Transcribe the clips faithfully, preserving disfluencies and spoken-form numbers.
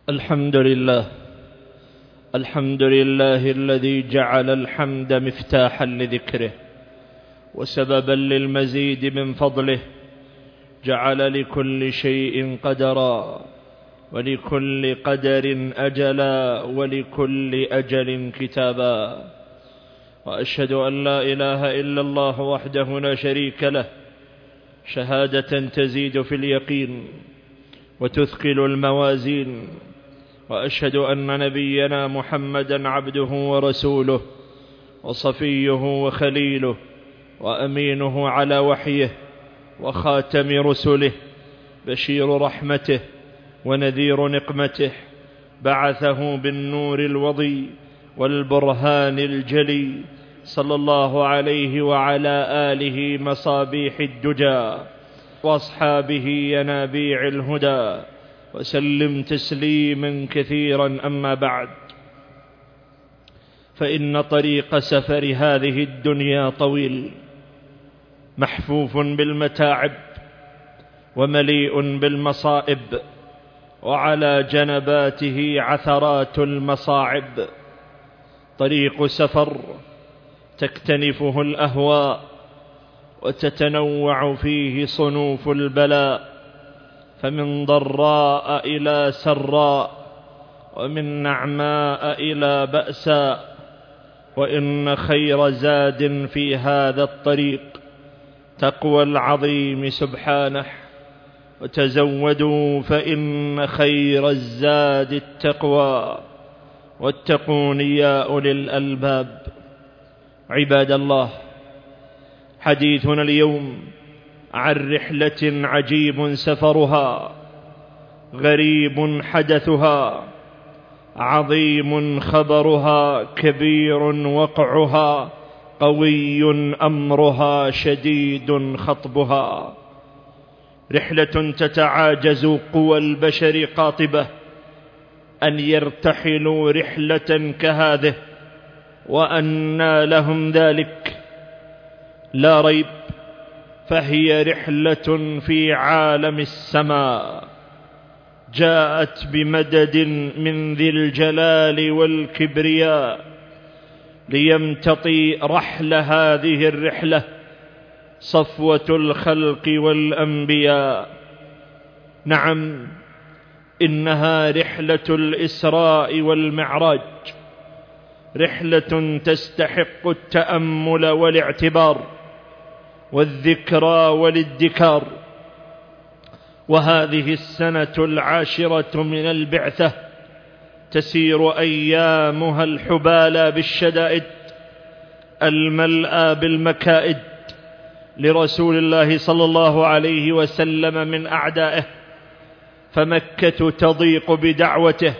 الحمد لله الحمد لله الذي جعل الحمد مفتاحا لذكره وسببا للمزيد من فضله. جعل لكل شيء قدرا ولكل قدر أجلا ولكل أجل كتابا. وأشهد أن لا إله إلا الله وحده لا شريك له شهادة تزيد في اليقين وتثقل الموازين. وأشهد أن نبينا محمدا عبده ورسوله وصفيه وخليله وأمينه على وحيه وخاتم رسله، بشير رحمته ونذير نقمته، بعثه بالنور الوضي والبرهان الجلي، صلى الله عليه وعلى آله مصابيح الدجى وأصحابه ينابيع الهدى، وسلم تسليما كثيرا. أما بعد، فإن طريق سفر هذه الدنيا طويل، محفوف بالمتاعب ومليء بالمصائب، وعلى جنباته عثرات المصاعب. طريق سفر تكتنفه الأهواء وتتنوع فيه صنوف البلاء، فمن ضراء إلى سراء ومن نعماء إلى بأساء. وإن خير زاد في هذا الطريق تقوى العظيم سبحانه، وتزودوا فإن خير الزاد التقوى، واتقون يا أولي الألباب. عباد الله، حديثنا اليوم عن رحلة عجيب سفرها، غريب حدثها، عظيم خبرها، كبير وقعها، قوي أمرها، شديد خطبها. رحلة تتعاجز قوى البشر قاطبة أن يرتحلوا رحلة كهذه، وأنى لهم ذلك؟ لا ريب، فهي رحلة في عالم السماء، جاءت بمدد من ذي الجلال والكبرياء ليمتطي رحل هذه الرحلة صفوة الخلق والأنبياء. نعم، إنها رحلة الإسراء والمعراج، رحلة تستحق التأمل والاعتبار والذكرى والادكار. وهذه السنة العاشرة من البعثة تسير أيامها الحبالى بالشدائد الملأى بالمكائد لرسول الله صلى الله عليه وسلم من أعدائه. فمكة تضيق بدعوته،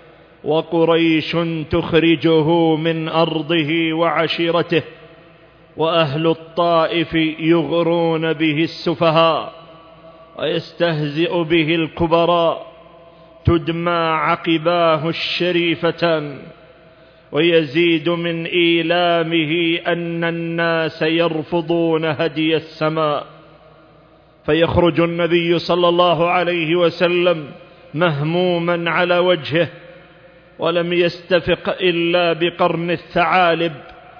وقريش تخرجه من أرضه وعشيرته، وأهل الطائف يغرون به السفهاء ويستهزئ به الكبراء. تدمى عقباه الشريفتان، ويزيد من إيلامه أن الناس يرفضون هدي السماء. فيخرج النبي صلى الله عليه وسلم مهموما على وجهه، ولم يستفق إلا بقرن الثعالب،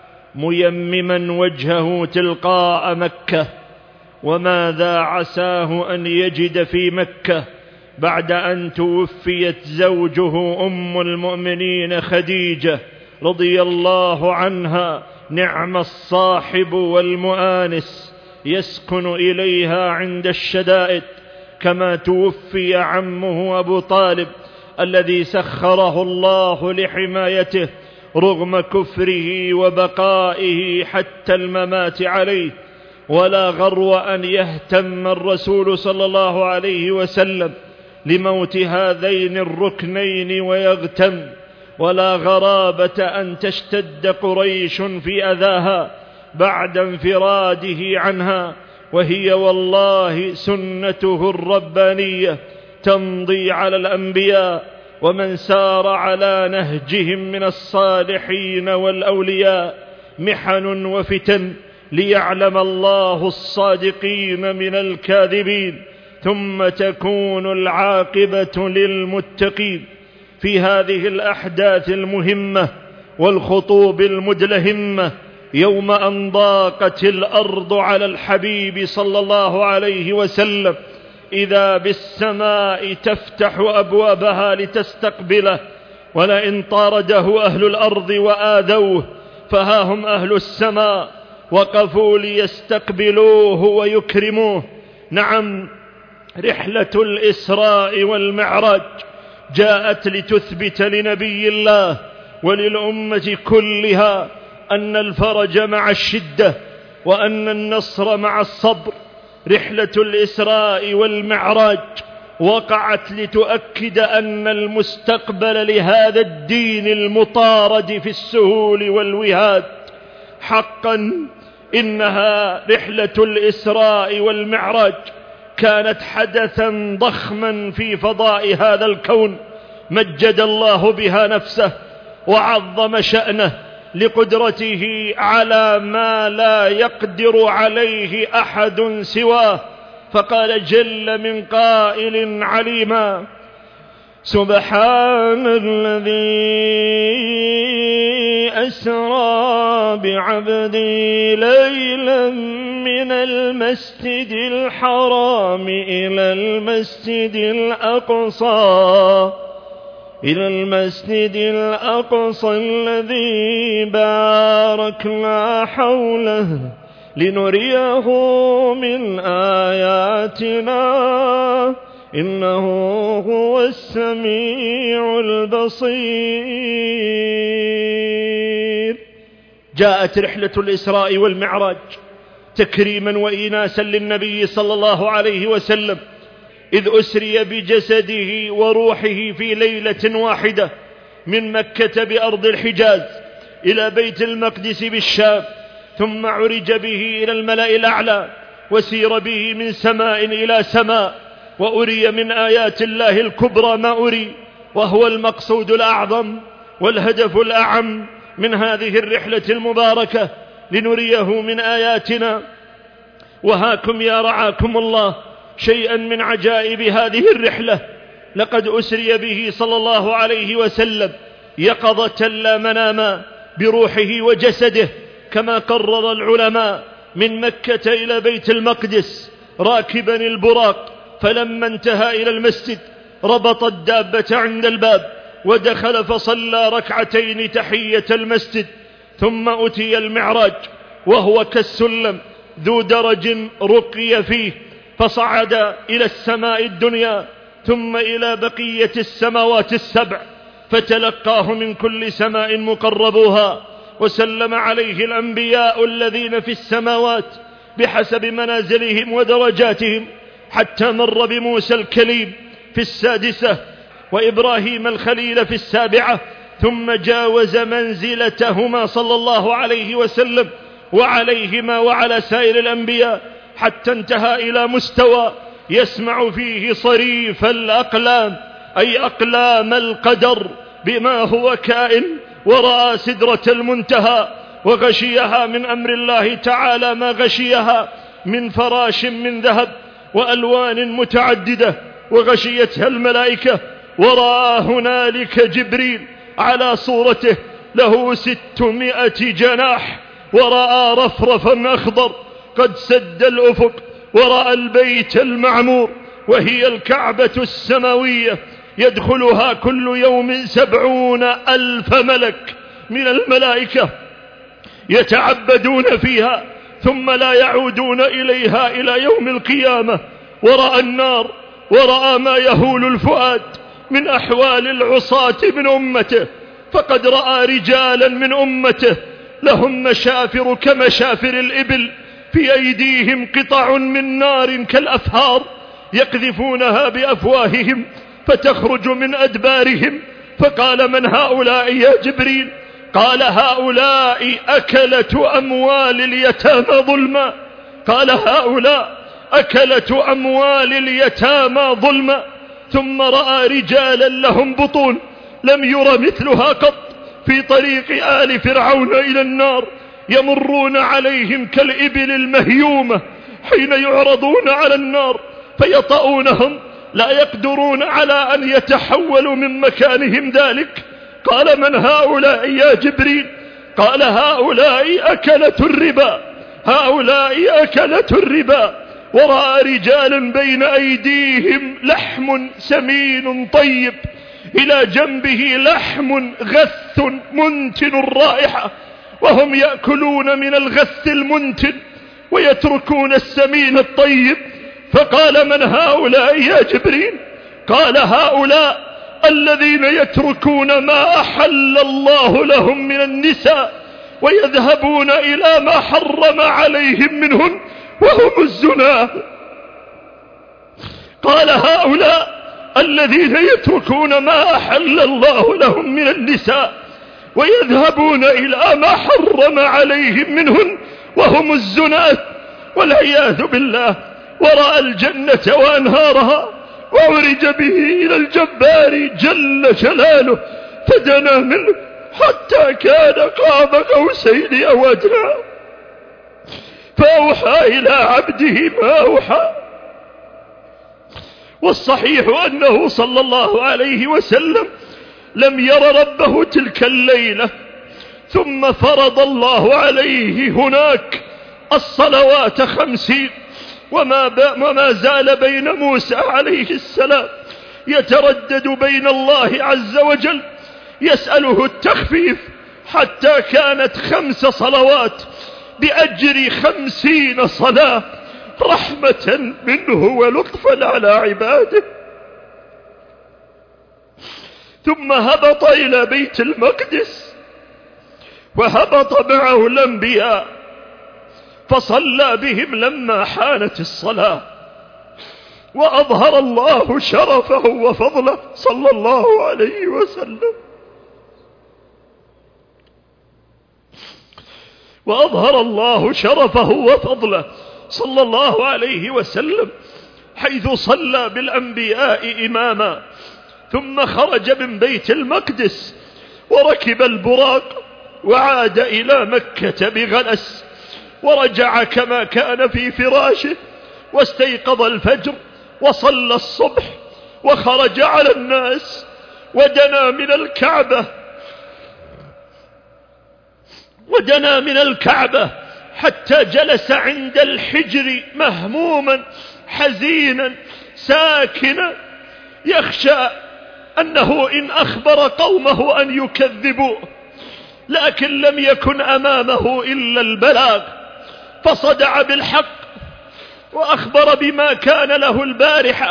ميمما وجهه تلقاء مكة. وماذا عساه أن يجد في مكة بعد أن توفيت زوجه أم المؤمنين خديجة رضي الله عنها؟ نعم الصاحب والمؤانس، يسكن إليها عند الشدائد. كما توفي عمه أبو طالب الذي سخره الله لحمايته رغم كفره وبقائه حتى الممات عليه. ولا غرو أن يهتم الرسول صلى الله عليه وسلم لموت هذين الركنين ويغتم، ولا غرابة أن تشتد قريش في أذاها بعد انفراده عنها، وهي والله سنته الربانية تمضي على الأنبياء ومن سار على نهجهم من الصالحين والأولياء. محن وفتن ليعلم الله الصادقين من الكاذبين، ثم تكون العاقبة للمتقين. في هذه الأحداث المهمة والخطوب المدلهمة، يوم أن ضاقت الأرض على الحبيب صلى الله عليه وسلم، إذا بالسماء تفتح أبوابها لتستقبله، ولئن طارده أهل الأرض وآذوه فها هم أهل السماء وقفوا ليستقبلوه ويكرموه. نعم، رحلة الإسراء والمعراج جاءت لتثبت لنبي الله وللأمة كلها أن الفرج مع الشدة وأن النصر مع الصبر. رحلة الإسراء والمعراج وقعت لتؤكد أن المستقبل لهذا الدين المطارد في السهول والوهاد. حقا إنها رحلة الإسراء والمعراج كانت حدثا ضخما في فضاء هذا الكون، مجد الله بها نفسه وعظم شأنه لقدرته على ما لا يقدر عليه أحد سواه، فقال جل من قائل عليما: سبحان الذي أسرى بعبدي ليلا من المسجد الحرام إلى المسجد الأقصى إلى المسجد الأقصى الذي باركنا حوله لنريه من آياتنا إنه هو السميع البصير. جاءت رحلة الإسراء والمعراج تكريما وإناسا للنبي صلى الله عليه وسلم، إذ أسري بجسده وروحه في ليلة واحدة من مكة بأرض الحجاز إلى بيت المقدس بالشام، ثم عرج به إلى الملأ الأعلى، وسير به من سماء إلى سماء، وأري من آيات الله الكبرى ما أري، وهو المقصود الأعظم والهدف الأعم من هذه الرحلة المباركة، لنريه من آياتنا. وهاكم يا رعاكم الله شيئا من عجائب هذه الرحلة، لقد أسري به صلى الله عليه وسلم يقظة لا مناما بروحه وجسده، كما قرر العلماء، من مكة إلى بيت المقدس راكبا البراق، فلما انتهى إلى المسجد ربط الدابة عند الباب ودخل فصلى ركعتين تحية المسجد، ثم أتي المعراج وهو كالسلم ذو درج رقي فيه، فصعد إلى السماء الدنيا ثم إلى بقية السماوات السبع، فتلقاه من كل سماء مقربوها، وسلم عليه الأنبياء الذين في السماوات بحسب منازلهم ودرجاتهم، حتى مر بموسى الكليم في السادسة وإبراهيم الخليل في السابعة، ثم جاوز منزلتهما صلى الله عليه وسلم وعليهما وعلى سائر الأنبياء، حتى انتهى إلى مستوى يسمع فيه صريف الأقلام، أي أقلام القدر بما هو كائن، ورأى سدرة المنتهى وغشيها من أمر الله تعالى ما غشيها من فراش من ذهب وألوان متعددة، وغشيتها الملائكة، ورأى هنالك جبريل على صورته له ستمائة جناح، ورأى رفرفا أخضر قد سد الأفق، ورأى البيت المعمور وهي الكعبة السماوية يدخلها كل يوم سبعون ألف ملك من الملائكة يتعبدون فيها ثم لا يعودون إليها إلى يوم القيامة، ورأى النار، ورأى ما يهول الفؤاد من أحوال العصاة من أمته، فقد رأى رجالا من أمته لهم مشافر كمشافر الإبل، في أيديهم قطع من نار كالأفهار يقذفونها بأفواههم فتخرج من أدبارهم، فقال: من هؤلاء يا جبريل؟ قال: هؤلاء أكلة أموال اليتامى ظلما. قال: هؤلاء أكلة أموال اليتامى ظلما. ثم رأى رجالا لهم بطون لم ير مثلها قط في طريق آل فرعون إلى النار، يمرون عليهم كالإبل المهيومة حين يعرضون على النار فيطؤونهم، لا يقدرون على أن يتحولوا من مكانهم ذلك. قال: من هؤلاء يا جبريل؟ قال: هؤلاء أكلة الربا، هؤلاء أكلة الربا. ورأى رجال بين أيديهم لحم سمين طيب، إلى جنبه لحم غث منتن الرائحة، وهم يأكلون من الغث المنتن ويتركون السمين الطيب. فقال: من هؤلاء يا جبريل؟ قال: هؤلاء الذين يتركون ما أحل الله لهم من النساء ويذهبون إلى ما حرم عليهم منهن وهم الزنا. قال: هؤلاء الذين يتركون ما أحل الله لهم من النساء ويذهبون إلى ما حرم عليهم منهن وهم الزنات، والعياذ بالله. ورأى الجنة وأنهارها وعرج به إلى الجبار جل جلاله، فدنا منه حتى كان قاب قوسين أو أدنى، فأوحى إلى عبده ما أوحى. والصحيح أنه صلى الله عليه وسلم لم ير ربه تلك الليلة، ثم فرض الله عليه هناك الصلوات خمسين، وما, وما زال بين موسى عليه السلام يتردد بين الله عز وجل يسأله التخفيف، حتى كانت خمس صلوات بأجر خمسين صلاة، رحمة منه ولطفا على عباده. ثم هبط إلى بيت المقدس، وهبط معه الأنبياء، فصلى بهم لما حانت الصلاة، وأظهر الله شرفه وفضله صلى الله عليه وسلم. وأظهر الله شرفه وفضله صلى الله عليه وسلم حيث صلى بالأنبياء إماما، ثم خرج من بيت المقدس وركب البراق وعاد إلى مكة بغلس، ورجع كما كان في فراشه، واستيقظ الفجر وصلى الصبح، وخرج على الناس ودنا من الكعبة ودنا من الكعبة حتى جلس عند الحجر مهموما حزينا ساكنا، يخشى أنه إن أخبر قومه أن يكذبوه، لكن لم يكن أمامه إلا البلاغ، فصدع بالحق وأخبر بما كان له البارحة.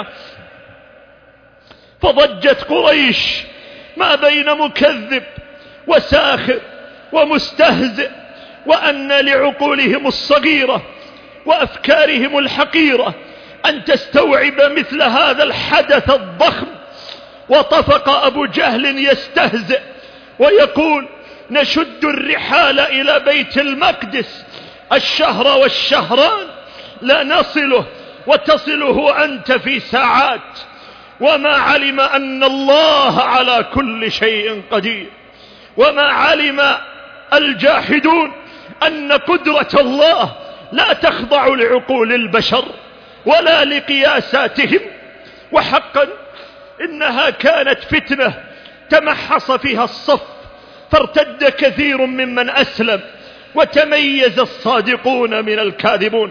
فضجت قريش ما بين مكذب وساخر ومستهزئ، وأن لعقولهم الصغيرة وأفكارهم الحقيرة أن تستوعب مثل هذا الحدث الضخم. وطفق أبو جهل يستهزئ ويقول: نشد الرحال إلى بيت المقدس الشهر والشهران لا نصله، وتصله أنت في ساعات. وما علم أن الله على كل شيء قدير، وما علم الجاحدون أن قدرة الله لا تخضع لعقول البشر ولا لقياساتهم. وحقا إنها كانت فتنة تمحص فيها الصف، فارتد كثير ممن أسلم، وتميز الصادقون من الكاذبون.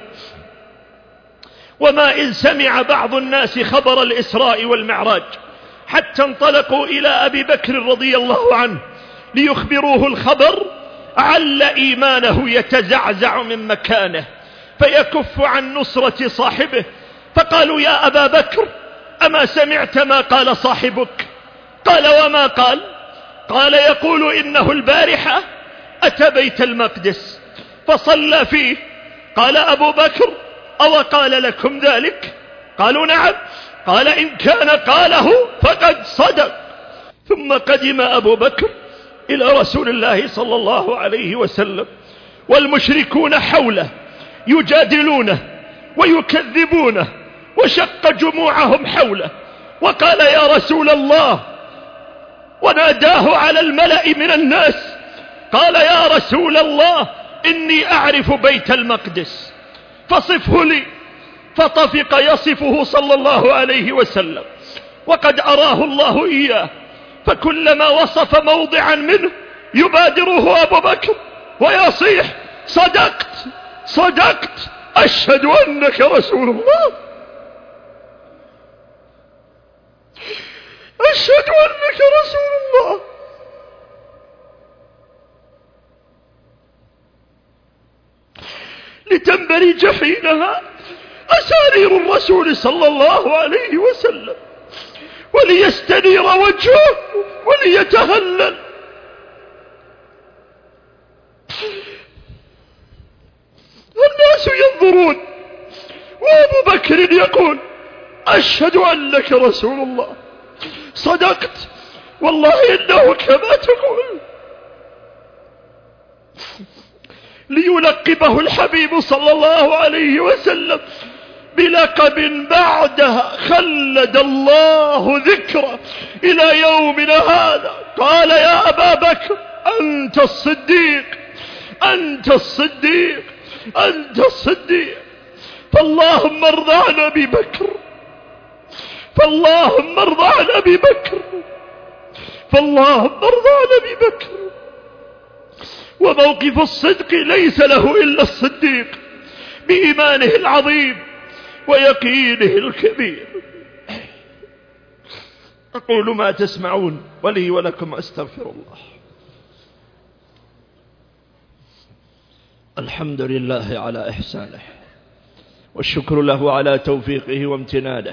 وما إن سمع بعض الناس خبر الإسراء والمعراج حتى انطلقوا إلى أبي بكر رضي الله عنه ليخبروه الخبر، عل إيمانه يتزعزع من مكانه فيكف عن نصرة صاحبه، فقالوا: يا أبا بكر، أما سمعت ما قال صاحبك؟ قال: وما قال؟ قال: يقول إنه البارحة أتى بيت المقدس فصلى فيه. قال أبو بكر: أو قال لكم ذلك؟ قالوا: نعم. قال: إن كان قاله فقد صدق. ثم قدم أبو بكر إلى رسول الله صلى الله عليه وسلم، والمشركون حوله يجادلونه ويكذبونه، وشق جموعهم حوله وقال: يا رسول الله، وناداه على الملأ من الناس قال: يا رسول الله، إني أعرف بيت المقدس فصفه لي. فطفق يصفه صلى الله عليه وسلم وقد أراه الله إياه، فكلما وصف موضعا منه يبادره أبو بكر ويصيح: صدقت صدقت، أشهد أنك رسول الله، أشهد أنك رسول الله. لتنبرج حينها أسارير الرسول صلى الله عليه وسلم، وليستنير وجهه وليتهلل. الناس ينظرون وأبو بكر يقول: أشهد أنك رسول الله، صدقت والله إنه كما تقول. ليلقبه الحبيب صلى الله عليه وسلم بلقب بعدها خلد الله ذكره إلى يومنا هذا. قال: يا أبا بكر أنت الصديق، أنت الصديق، أنت الصديق. فاللهم ارض عن أبي بكر، فاللهم ارض عن أبي بكر، فاللهم ارض عن أبي بكر. وموقف الصدق ليس له إلا الصديق بإيمانه العظيم ويقينه الكبير. أقول ما تسمعون ولي ولكم أستغفر الله. الحمد لله على إحسانه، والشكر له على توفيقه وامتنانه،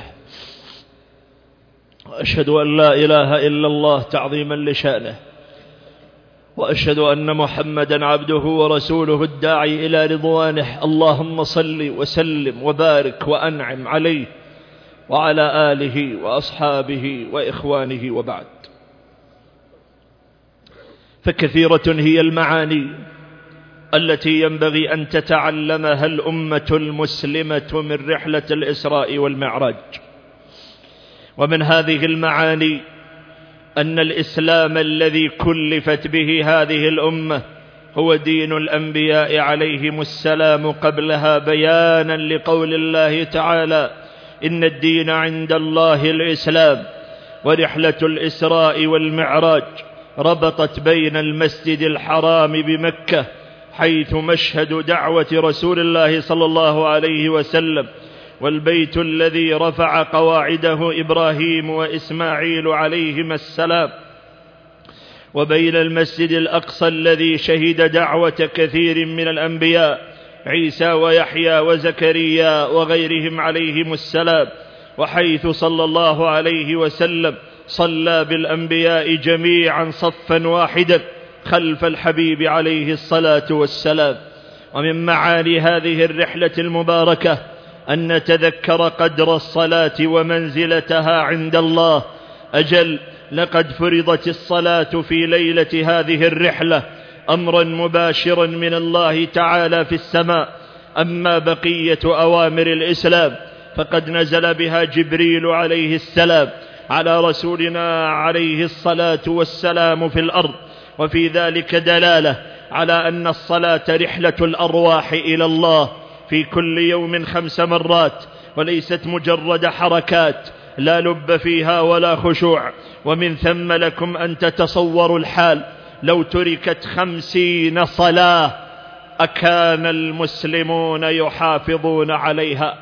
وأشهد أن لا إله إلا الله تعظيما لشأنه، وأشهد أن محمدا عبده ورسوله الداعي إلى رضوانه. اللهم صل وسلم وبارك وأنعم عليه وعلى آله وأصحابه وإخوانه، وبعد. فكثيرة هي المعاني التي ينبغي أن تتعلمها الأمة المسلمة من رحلة الإسراء والمعراج. ومن هذه المعاني أن الإسلام الذي كلفت به هذه الأمة هو دين الأنبياء عليهم السلام، قبلها بيانا لقول الله تعالى: إن الدين عند الله الإسلام. ورحلة الإسراء والمعراج ربطت بين المسجد الحرام بمكة، حيث مشهد دعوة رسول الله صلى الله عليه وسلم، والبيت الذي رفع قواعده إبراهيم وإسماعيل عليهما السلام، وبين المسجد الأقصى الذي شهد دعوة كثير من الأنبياء، عيسى ويحيى وزكريا وغيرهم عليهم السلام، وحيث صلى الله عليه وسلم صلى بالأنبياء جميعا صفا واحدا خلف الحبيب عليه الصلاة والسلام. ومن معاني هذه الرحلة المباركة أن نتذكر قدر الصلاة ومنزلتها عند الله. أجل، لقد فرضت الصلاة في ليلة هذه الرحلة أمرا مباشرا من الله تعالى في السماء. أما بقية أوامر الإسلام فقد نزل بها جبريل عليه السلام على رسولنا عليه الصلاة والسلام في الأرض، وفي ذلك دلالة على أن الصلاة رحلة الأرواح إلى الله في كل يوم خمس مرات، وليست مجرد حركات لا لب فيها ولا خشوع. ومن ثم لكم أن تتصوروا الحال لو تركت خمسين صلاة أكان المسلمون يحافظون عليها؟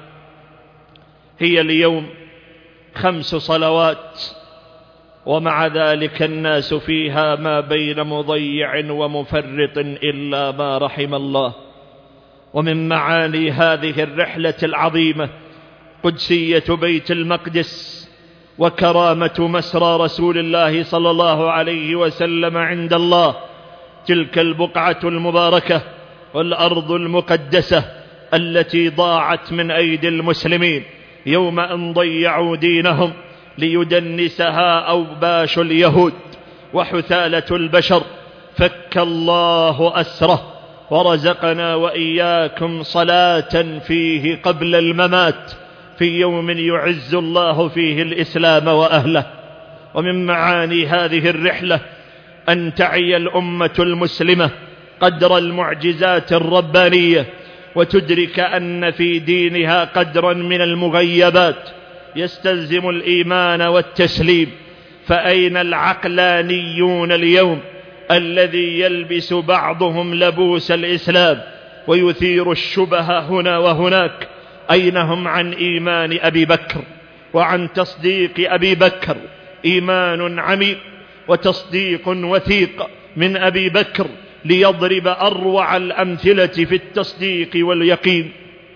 هي اليوم خمس صلوات، ومع ذلك الناس فيها ما بين مضيع ومفرط إلا ما رحم الله. ومن معاني هذه الرحلة العظيمة قدسية بيت المقدس وكرامة مسرى رسول الله صلى الله عليه وسلم عند الله. تلك البقعة المباركة والأرض المقدسة التي ضاعت من أيدي المسلمين يوم أن ضيعوا دينهم ليدنسها أوباش اليهود وحثالة البشر. فك الله أسره ورزقنا وإياكم صلاة فيه قبل الممات، في يوم يعز الله فيه الإسلام وأهله. ومن معاني هذه الرحلة أن تعي الأمة المسلمة قدر المعجزات الربانية وتدرك أن في دينها قدرا من المغيبات يستلزم الإيمان والتسليم. فأين العقلانيون اليوم الذي يلبس بعضهم لبوس الإسلام ويثير الشبه هنا وهناك؟ أين هم عن إيمان أبي بكر وعن تصديق أبي بكر؟ إيمان عميق وتصديق وثيق من أبي بكر ليضرب أروع الأمثلة في التصديق واليقين.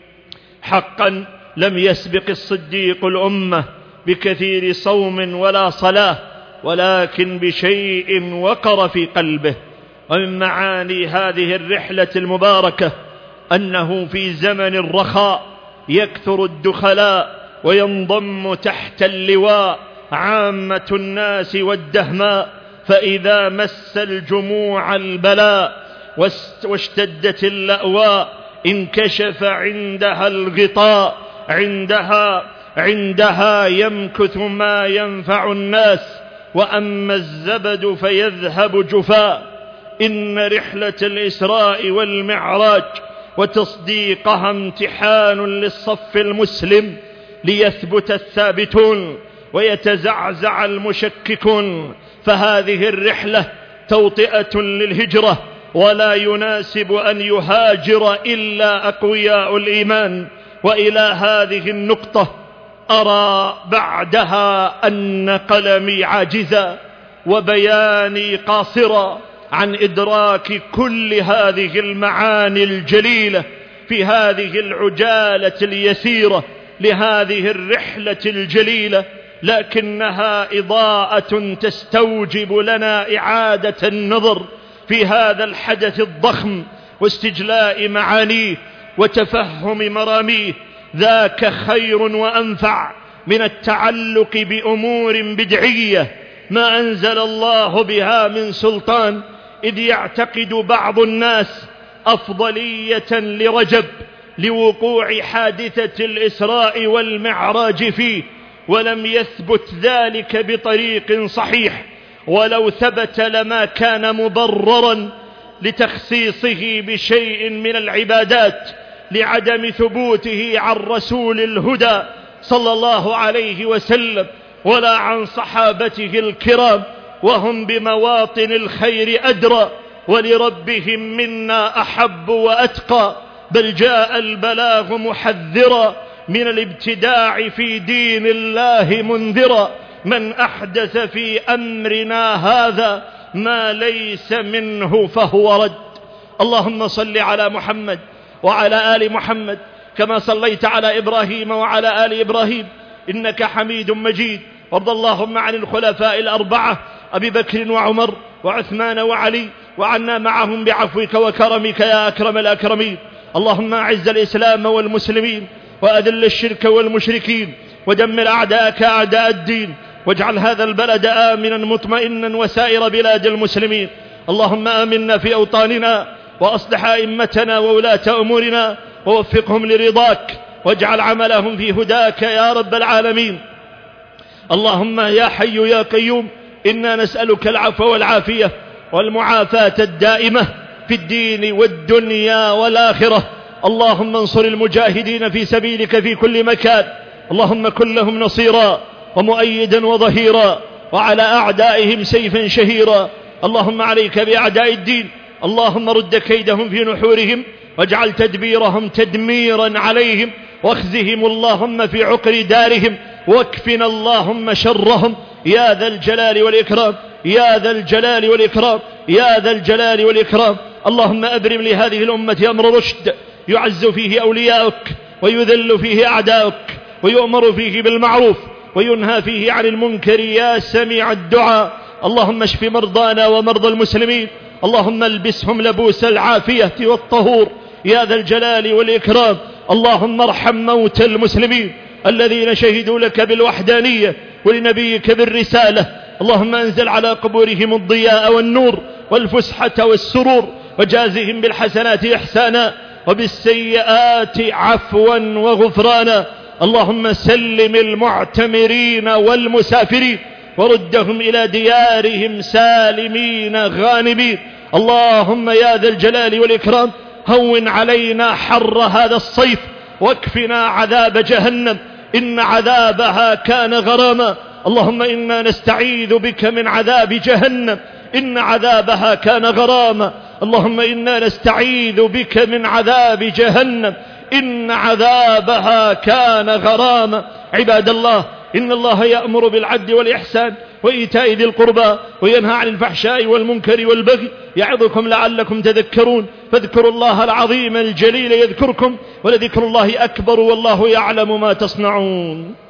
حقا لم يسبق الصديق الأمة بكثير صوم ولا صلاة، ولكن بشيء وقر في قلبه. ومن معاني هذه الرحلة المباركة أنه في زمن الرخاء يكثر الدخلاء وينضم تحت اللواء عامة الناس والدهماء، فإذا مس الجموع البلاء واشتدت اللأواء انكشف عندها الغطاء. عندها عندها يمكث ما ينفع الناس، وأما الزبد فيذهب جفاء. إن رحلة الإسراء والمعراج وتصديقها امتحان للصف المسلم ليثبت الثابتون ويتزعزع المشككون. فهذه الرحلة توطئة للهجرة، ولا يناسب أن يهاجر إلا أقوياء الإيمان. وإلى هذه النقطة أرى بعدها أن قلمي عاجزا وبياني قاصرا عن إدراك كل هذه المعاني الجليلة في هذه العجالة اليسيرة لهذه الرحلة الجليلة، لكنها إضاءة تستوجب لنا إعادة النظر في هذا الحدث الضخم واستجلاء معانيه وتفهم مراميه. ذاك خير وأنفع من التعلق بأمور بدعية ما أنزل الله بها من سلطان، إذ يعتقد بعض الناس أفضلية لرجب لوقوع حادثة الإسراء والمعراج فيه، ولم يثبت ذلك بطريق صحيح، ولو ثبت لما كان مبررا لتخصيصه بشيء من العبادات لعدم ثبوته عن رسول الهدى صلى الله عليه وسلم ولا عن صحابته الكرام، وهم بمواطن الخير أدرى ولربهم منا أحب وأتقى. بل جاء البلاغ محذرا من الابتداع في دين الله منذرا. من أحدث في أمرنا هذا ما ليس منه فهو رد. اللهم صل على محمد وعلى آل محمد كما صليت على إبراهيم وعلى آل إبراهيم إنك حميد مجيد. وارض اللهم عن الخلفاء الأربعة أبي بكر وعمر وعثمان وعلي، وعنا معهم بعفوك وكرمك يا أكرم الأكرمين. اللهم أعز الإسلام والمسلمين وأذل الشرك والمشركين ودمر أعداءك أعداء الدين، واجعل هذا البلد آمنا مطمئنا وسائر بلاد المسلمين. اللهم آمنا في أوطاننا وأصلح أئمتنا وولاة أمورنا ووفقهم لرضاك، واجعل عملهم في هداك يا رب العالمين. اللهم يا حي يا قيوم إنا نسألك العفو والعافية والمعافاة الدائمة في الدين والدنيا والآخرة. اللهم انصر المجاهدين في سبيلك في كل مكان، اللهم كن لهم نصيرا ومؤيدا وظهيرا، وعلى أعدائهم سيفا شهيرا. اللهم عليك بأعداء الدين، اللهم رد كيدهم في نحورهم واجعل تدبيرهم تدميرا عليهم، واخزهم اللهم في عقر دارهم، واكفنا اللهم شرهم يا ذا الجلال والإكرام يا ذا الجلال والإكرام يا ذا الجلال والإكرام. اللهم أبرم لهذه الأمة أمر رشد يعز فيه أولياؤك ويذل فيه أعداؤك، ويؤمر فيه بالمعروف وينهى فيه عن المنكر يا سميع الدعاء. اللهم اشف مرضانا ومرضى المسلمين، اللهم البسهم لبوس العافية والطهور يا ذا الجلال والإكرام. اللهم ارحم موتى المسلمين الذين شهدوا لك بالوحدانية ولنبيك بالرسالة. اللهم انزل على قبورهم الضياء والنور والفسحة والسرور، وجازهم بالحسنات إحسانا وبالسيئات عفوا وغفرانا. اللهم سلم المعتمرين والمسافرين وردهم إلى ديارهم سالمين غانمين. اللهم يا ذا الجلال والإكرام هون علينا حر هذا الصيف، واكفنا عذاب جهنم إن عذابها كان غراما. اللهم إنا نستعيذ بك من عذاب جهنم إن عذابها كان غراما. اللهم إنا نستعيذ بك من عذاب جهنم إن عذابها كان غراما. عباد الله، إن الله يأمر بالعدل والإحسان وإيتاء ذي القربى وينهى عن الفحشاء والمنكر والبغي يعظكم لعلكم تذكرون. فاذكروا الله العظيم الجليل يذكركم، ولذكر الله أكبر والله يعلم ما تصنعون.